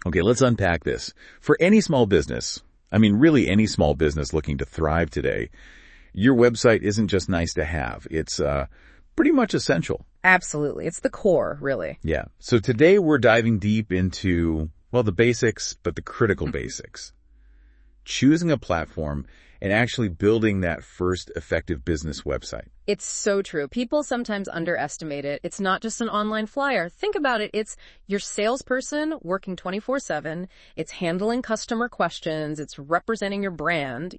Okay, let's unpack this. For any small business, I mean really any small business looking to thrive today, your website isn't just nice to have. It's pretty much essential. Absolutely. It's the core, really. Yeah. So today we're diving deep into, well, the basics, but the critical basics. Choosing a platform and actually building that first effective business website. It's so true. People sometimes underestimate it. It's not just an online flyer. Think about it. It's your salesperson working 24/7. It's handling customer questions. It's representing your brand,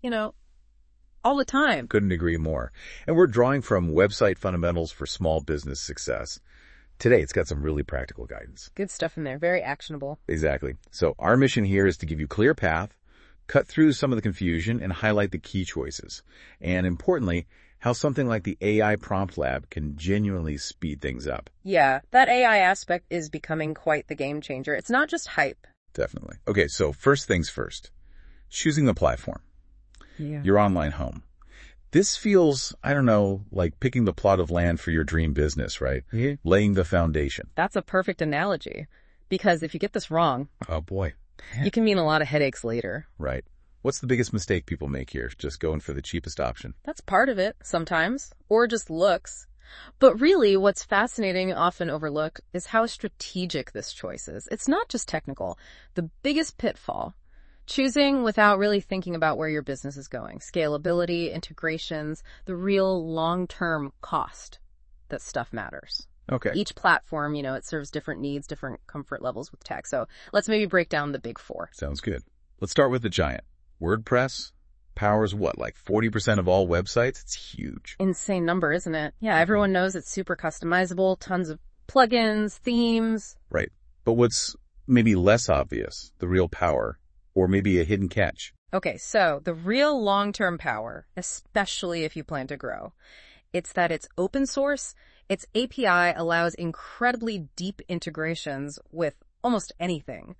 all the time. Couldn't agree more. And we're drawing from Website Fundamentals for Small Business Success. Today, it's got some really practical guidance. Good stuff in there. Very actionable. Exactly. So our mission here is to give you a clear path, cut through some of the confusion, and highlight the key choices. And importantly, how something like the AI Prompt Lab can genuinely speed things up. Yeah, that AI aspect is becoming quite the game changer. It's not just hype. Definitely. Okay, so first things first. Choosing the platform. Yeah. Your online home. This feels, like picking the plot of land for your dream business, right? Yeah. Laying the foundation. That's a perfect analogy. Because if you get this wrong, Oh boy. you can mean a lot of headaches later. Right. What's the biggest mistake people make here? Just going for the cheapest option. That's part of it, sometimes. Or just looks. But really, what's fascinating and often overlooked is how strategic this choice is. It's not just technical. The biggest pitfall, choosing without really thinking about where your business is going. Scalability, integrations, the real long-term cost that stuff matters. Okay. Each platform, it serves different needs, different comfort levels with tech. So let's maybe break down the big four. Sounds good. Let's start with the giant. WordPress powers what, like 40% of all websites? It's huge. Insane number, isn't it? Yeah, everyone knows it's super customizable, tons of plugins, themes. Right. But what's maybe less obvious, the real power, or maybe a hidden catch? Okay, so the real long-term power, especially if you plan to grow, it's that it's open source. Its API allows incredibly deep integrations with almost anything.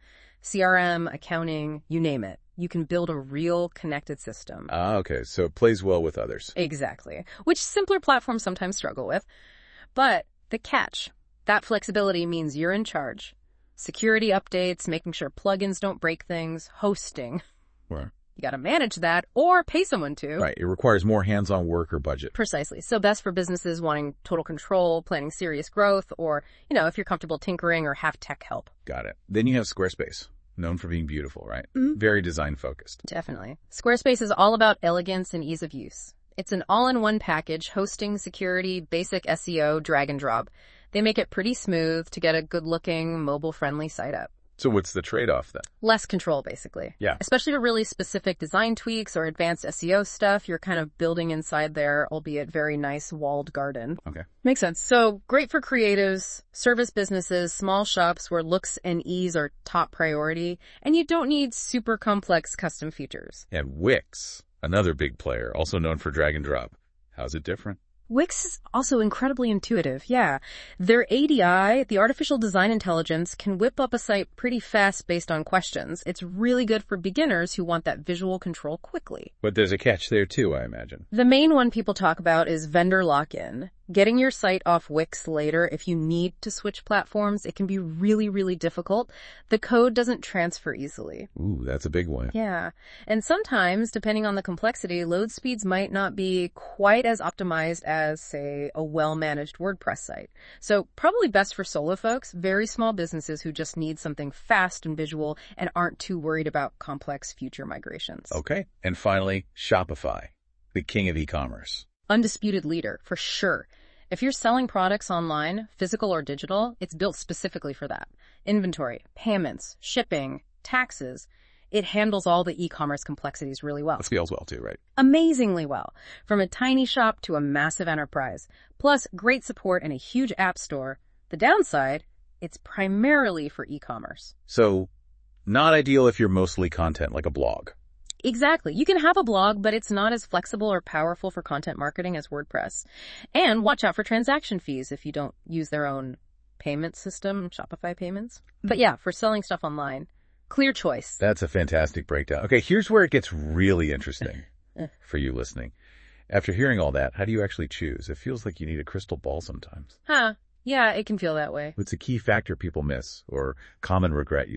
CRM, accounting, you name it. You can build a real connected system. Okay. So it plays well with others. Exactly. Which simpler platforms sometimes struggle with. But the catch, that flexibility means you're in charge. Security updates, making sure plugins don't break things, hosting. Right. You got to manage that or pay someone to. Right. It requires more hands-on work or budget. Precisely. So best for businesses wanting total control, planning serious growth, or, if you're comfortable tinkering or have tech help. Got it. Then you have Squarespace, known for being beautiful, right? Mm-hmm. Very design-focused. Definitely. Squarespace is all about elegance and ease of use. It's an all-in-one package, hosting, security, basic SEO, drag and drop. They make it pretty smooth to get a good-looking, mobile-friendly site up. So what's the trade-off then? Less control, basically. Yeah. Especially for really specific design tweaks or advanced SEO stuff, you're kind of building inside there, albeit very nice walled garden. Okay. Makes sense. So great for creatives, service businesses, small shops where looks and ease are top priority, and you don't need super complex custom features. And Wix, another big player, also known for drag and drop. How's it different? Wix is also incredibly intuitive, yeah. Their ADI, the artificial design intelligence, can whip up a site pretty fast based on questions. It's really good for beginners who want that visual control quickly. But there's a catch there too, I imagine. The main one people talk about is vendor lock-in. Getting your site off Wix later, if you need to switch platforms, it can be really, really difficult. The code doesn't transfer easily. Ooh, that's a big one. Yeah. And sometimes, depending on the complexity, load speeds might not be quite as optimized as, say, a well-managed WordPress site. So probably best for solo folks, very small businesses who just need something fast and visual and aren't too worried about complex future migrations. Okay. And finally, Shopify, the king of e-commerce. Undisputed leader, for sure. If you're selling products online, physical or digital, it's built specifically for that. Inventory, payments, shipping, taxes. It handles all the e-commerce complexities really well. It scales well too, right? Amazingly well. From a tiny shop to a massive enterprise. Plus, great support and a huge app store. The downside, it's primarily for e-commerce. So, not ideal if you're mostly content like a blog. Exactly. You can have a blog, but it's not as flexible or powerful for content marketing as WordPress. And watch out for transaction fees if you don't use their own payment system, Shopify payments. But yeah, for selling stuff online, clear choice. That's a fantastic breakdown. Okay, here's where it gets really interesting for you listening. After hearing all that, how do you actually choose? It feels like you need a crystal ball sometimes. Yeah, it can feel that way. What's a key factor people miss or common regret you see?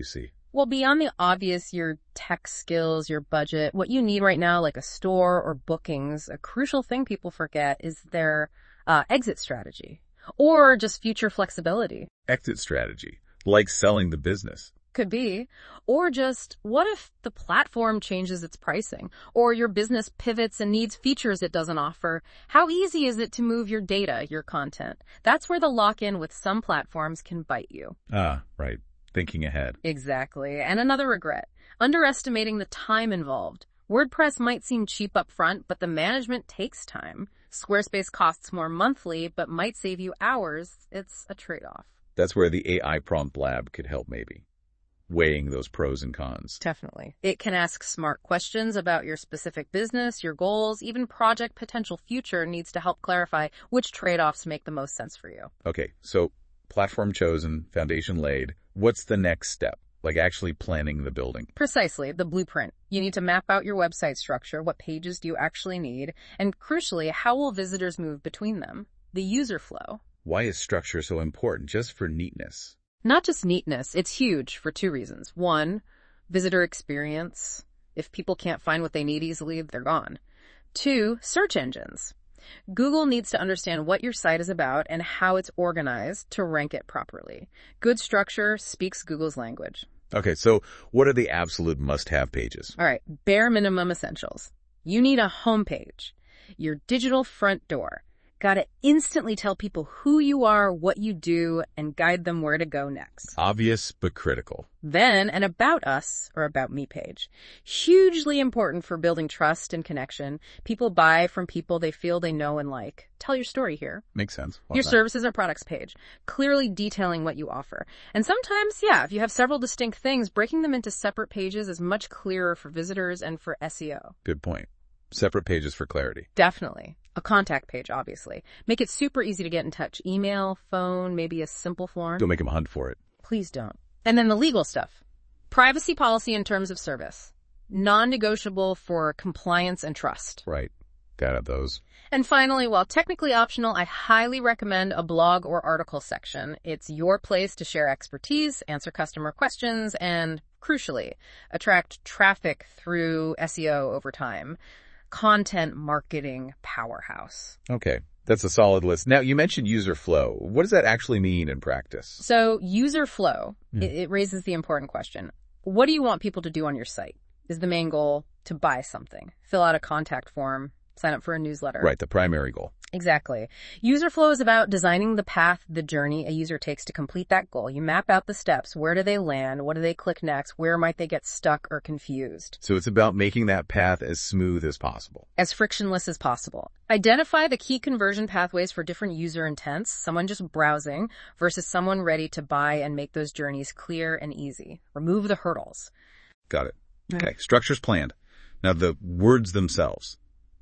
Well, beyond the obvious, your tech skills, your budget, what you need right now, like a store or bookings, a crucial thing people forget is their exit strategy or just future flexibility. Exit strategy, like selling the business. Could be. Or just, what if the platform changes its pricing? Or your business pivots and needs features it doesn't offer? How easy is it to move your data, your content? That's where the lock-in with some platforms can bite you. Ah, right. Thinking ahead. Exactly. And another regret, underestimating the time involved. WordPress might seem cheap up front, but the management takes time. Squarespace costs more monthly, but might save you hours. It's a trade-off. That's where the AI Prompt Lab could help maybe. Weighing those pros and cons. Definitely. It can ask smart questions about your specific business, your goals, even project potential future needs to help clarify which trade-offs make the most sense for you. Okay, so platform chosen, foundation laid. What's the next step? Like actually planning the building. Precisely, the blueprint. You need to map out your website structure. What pages do you actually need? And crucially, how will visitors move between them? The user flow. Why is structure so important? Just for neatness? Not just neatness, it's huge for two reasons. One, visitor experience. If people can't find what they need easily, they're gone. Two, search engines. Google needs to understand what your site is about and how it's organized to rank it properly. Good structure speaks Google's language. Okay, so what are the absolute must-have pages? All right, bare minimum essentials. You need a homepage, your digital front door. Gotta instantly tell people who you are, what you do, and guide them where to go next. Obvious, but critical. Then an About Us or About Me page. Hugely important for building trust and connection. People buy from people they feel they know and like. Tell your story here. Makes sense. Your services or products page, clearly detailing what you offer. And sometimes, if you have several distinct things, breaking them into separate pages is much clearer for visitors and for SEO. Good point. Separate pages for clarity. Definitely. A contact page, obviously. Make it super easy to get in touch. Email, phone, maybe a simple form. Don't make them hunt for it. Please don't. And then the legal stuff. Privacy policy and terms of service. Non-negotiable for compliance and trust. Right. Got those. And finally, while technically optional, I highly recommend a blog or article section. It's your place to share expertise, answer customer questions, and, crucially, attract traffic through SEO over time. Content marketing powerhouse. Okay, that's a solid list. Now, you mentioned user flow. What does that actually mean in practice? So user flow, it raises the important question. What do you want people to do on your site? Is the main goal to buy something, fill out a contact form, sign up for a newsletter? Right, the primary goal. Exactly. User flow is about designing the path, the journey a user takes to complete that goal. You map out the steps. Where do they land? What do they click next? Where might they get stuck or confused? So it's about making that path as smooth as possible. As frictionless as possible. Identify the key conversion pathways for different user intents, someone just browsing versus someone ready to buy, and make those journeys clear and easy. Remove the hurdles. Got it. Okay, structure's planned. Now the words themselves,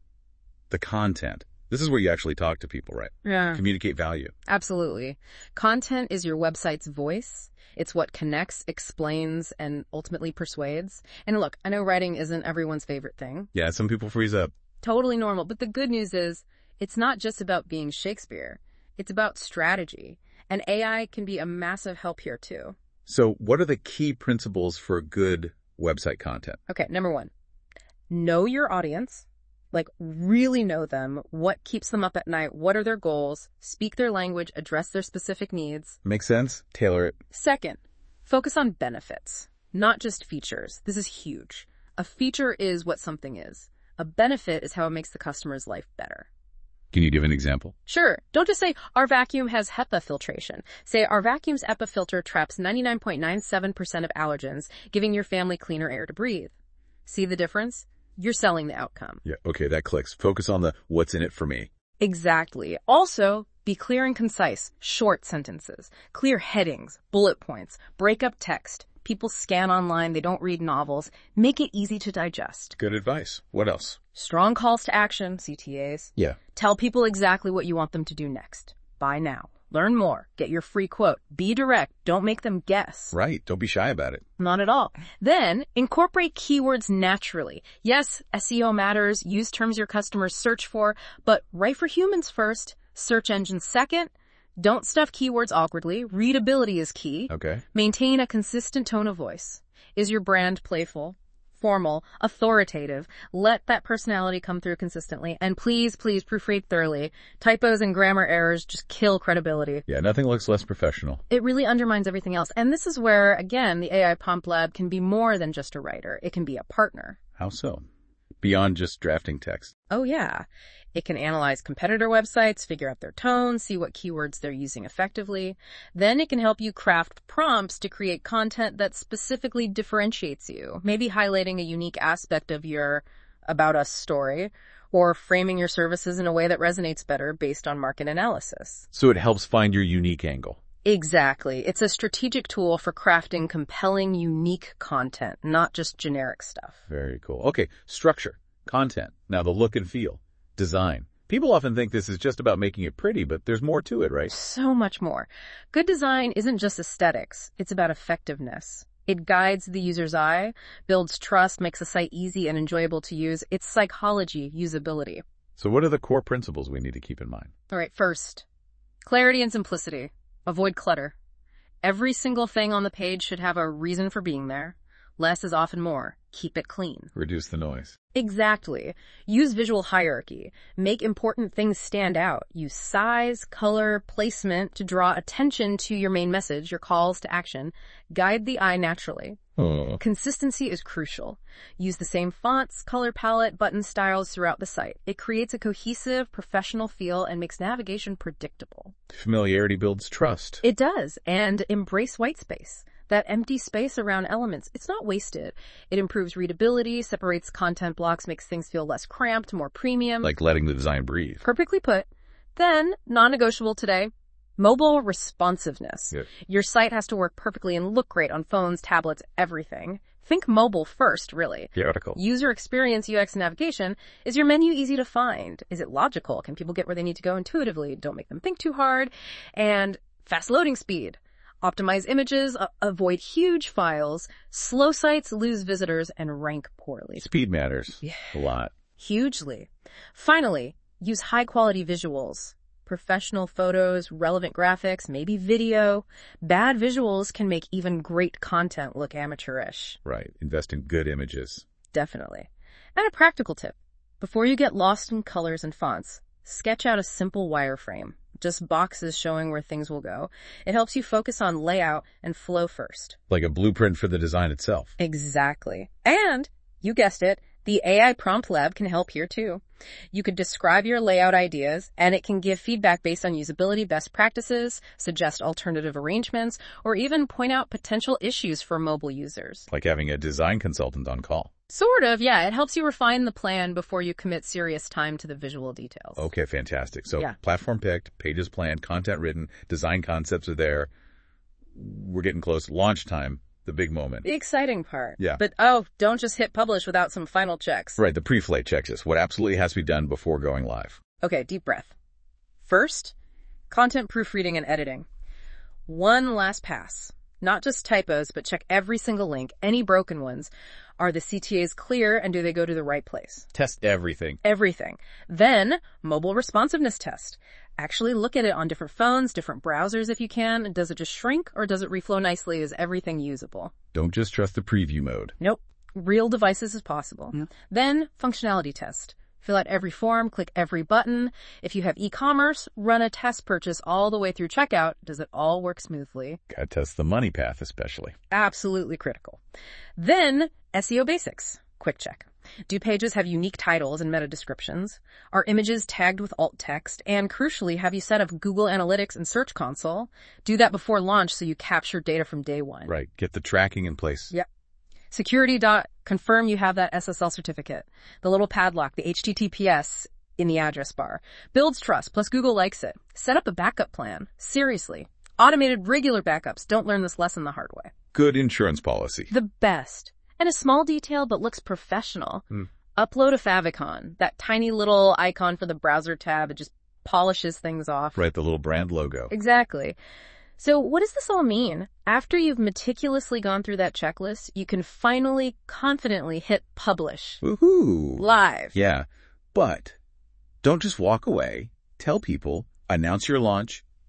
the content. This is where you actually talk to people, right? Yeah. Communicate value. Absolutely. Content is your website's voice. It's what connects, explains, and ultimately persuades. And look, I know writing isn't everyone's favorite thing. Yeah, some people freeze up. Totally normal. But the good news is it's not just about being Shakespeare. It's about strategy. And AI can be a massive help here too. So what are the key principles for good website content? Okay, number one, know your audience. Like, really know them. What keeps them up at night? What are their goals? Speak their language, address their specific needs. Makes sense? Tailor it. Second, focus on benefits, not just features. This is huge. A feature is what something is. A benefit is how it makes the customer's life better. Can you give an example? Sure. Don't just say, our vacuum has HEPA filtration. Say, our vacuum's HEPA filter traps 99.97% of allergens, giving your family cleaner air to breathe. See the difference? You're selling the outcome. Yeah, okay, that clicks. Focus on the what's in it for me. Exactly. Also, be clear and concise. Short sentences, clear headings, bullet points, break up text. People scan online, they don't read novels. Make it easy to digest. Good advice. What else? Strong calls to action, CTAs. Yeah. Tell people exactly what you want them to do next. Buy now. Learn more. Get your free quote. Be direct. Don't make them guess. Right. Don't be shy about it. Not at all. Then, incorporate keywords naturally. Yes, SEO matters. Use terms your customers search for, but write for humans first. Search engines second. Don't stuff keywords awkwardly. Readability is key. Okay. Maintain a consistent tone of voice. Is your brand playful, formal, authoritative? Let that personality come through consistently. And please, please proofread thoroughly. Typos and grammar errors just kill credibility. Yeah, nothing looks less professional. It really undermines everything else. And this is where, again, the AI Prompt Lab can be more than just a writer. It can be a partner. How so? Beyond just drafting text. Oh, yeah. It can analyze competitor websites, figure out their tone, see what keywords they're using effectively. Then it can help you craft prompts to create content that specifically differentiates you, maybe highlighting a unique aspect of your About Us story, or framing your services in a way that resonates better based on market analysis. So it helps find your unique angle. Exactly. It's a strategic tool for crafting compelling, unique content, not just generic stuff. Very cool. Okay, structure, content. Now the look and feel, design. People often think this is just about making it pretty, but there's more to it, right? So much more. Good design isn't just aesthetics. It's about effectiveness. It guides the user's eye, builds trust, makes a site easy and enjoyable to use. It's psychology, usability. So what are the core principles we need to keep in mind? All right, first, clarity and simplicity. Avoid clutter. Every single thing on the page should have a reason for being there. Less is often more. Keep it clean. Reduce the noise. Exactly. Use visual hierarchy. Make important things stand out. Use size, color, placement to draw attention to your main message, your calls to action. Guide the eye naturally. Oh. Consistency is crucial. Use the same fonts, color palette, button styles throughout the site. It creates a cohesive, professional feel and makes navigation predictable. Familiarity builds trust. It does. And embrace white space. That empty space around elements, it's not wasted. It improves readability, separates content blocks, makes things feel less cramped, more premium. Like letting the design breathe. Perfectly put. Then, non-negotiable today, mobile responsiveness. Good. Your site has to work perfectly and look great on phones, tablets, everything. Think mobile first, really. Theoretical. User experience, UX navigation. Is your menu easy to find? Is it logical? Can people get where they need to go intuitively? Don't make them think too hard. And fast loading speed. Optimize images, avoid huge files. Slow sites lose visitors and rank poorly. Speed matters. Yeah. A lot. Hugely. Finally, use high-quality visuals. Professional photos, relevant graphics, maybe video. Bad visuals can make even great content look amateurish. Right. Invest in good images. Definitely. And a practical tip. Before you get lost in colors and fonts, sketch out a simple wireframe. Just boxes showing where things will go. It helps you focus on layout and flow first. Like a blueprint for the design itself. Exactly. And, you guessed it, the AI Prompt Lab can help here too. You could describe your layout ideas, and it can give feedback based on usability best practices, suggest alternative arrangements, or even point out potential issues for mobile users. Like having a design consultant on call. Sort of, yeah. It helps you refine the plan before you commit serious time to the visual details. Okay, fantastic. So Yeah. platform picked, pages planned, content written, design concepts are there. We're getting close. Launch time, the big moment. The exciting part. Yeah. But, don't just hit publish without some final checks. Right, the pre-flight checklist. What absolutely has to be done before going live. Okay, deep breath. First, content proofreading and editing. One last pass. Not just typos, but check every single link, any broken ones. Are the CTAs clear and do they go to the right place? Test everything. Everything. Then, mobile responsiveness test. Actually look at it on different phones, different browsers if you can. Does it just shrink or does it reflow nicely? Is everything usable? Don't just trust the preview mode. Nope. Real devices is possible. Then, functionality test. Fill out every form, click every button. If you have e-commerce, run a test purchase all the way through checkout. Does it all work smoothly? Gotta test the money path especially. Absolutely critical. Then, SEO basics. Quick check. Do pages have unique titles and meta descriptions? Are images tagged with alt text? And crucially, have you set up Google Analytics and Search Console? Do that before launch so you capture data from day one. Right, get the tracking in place. Yep. Security. Confirm you have that SSL certificate. The little padlock, the HTTPS in the address bar. Builds trust, plus Google likes it. Set up a backup plan. Seriously. Automated regular backups. Don't learn this lesson the hard way. Good insurance policy. The best. And a small detail but looks professional. Upload a favicon, that tiny little icon for the browser tab. It just polishes things off. Right, the little brand logo. Exactly. So what does this all mean? After you've meticulously gone through that checklist, you can finally, confidently hit publish. Woohoo! Live. Yeah, but don't just walk away. Tell people, announce your launch,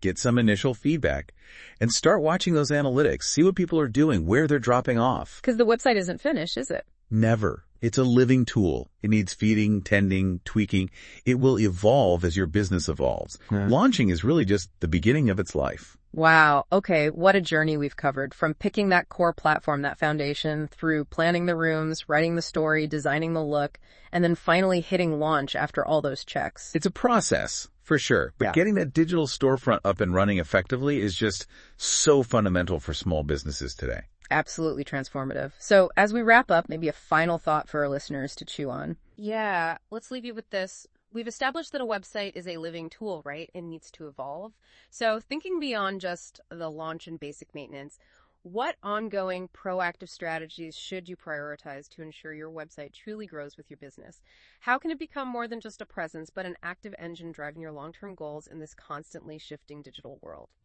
get some initial feedback, and start watching those analytics. See what people are doing, where they're dropping off. Because the website isn't finished, is it? Never. It's a living tool. It needs feeding, tending, tweaking. It will evolve as your business evolves. Yeah. Launching is really just the beginning of its life. Wow. Okay. What a journey we've covered, from picking that core platform, that foundation, through planning the rooms, writing the story, designing the look, and then finally hitting launch after all those checks. It's a process, for sure. But Yeah. getting that digital storefront up and running effectively is just so fundamental for small businesses today. Absolutely transformative. So as we wrap up, maybe a final thought for our listeners to chew on. Yeah, let's leave you with this. We've established that a website is a living tool, right? It needs to evolve. So thinking beyond just the launch and basic maintenance, what ongoing proactive strategies should you prioritize to ensure your website truly grows with your business? How can it become more than just a presence, but an active engine driving your long-term goals in this constantly shifting digital world?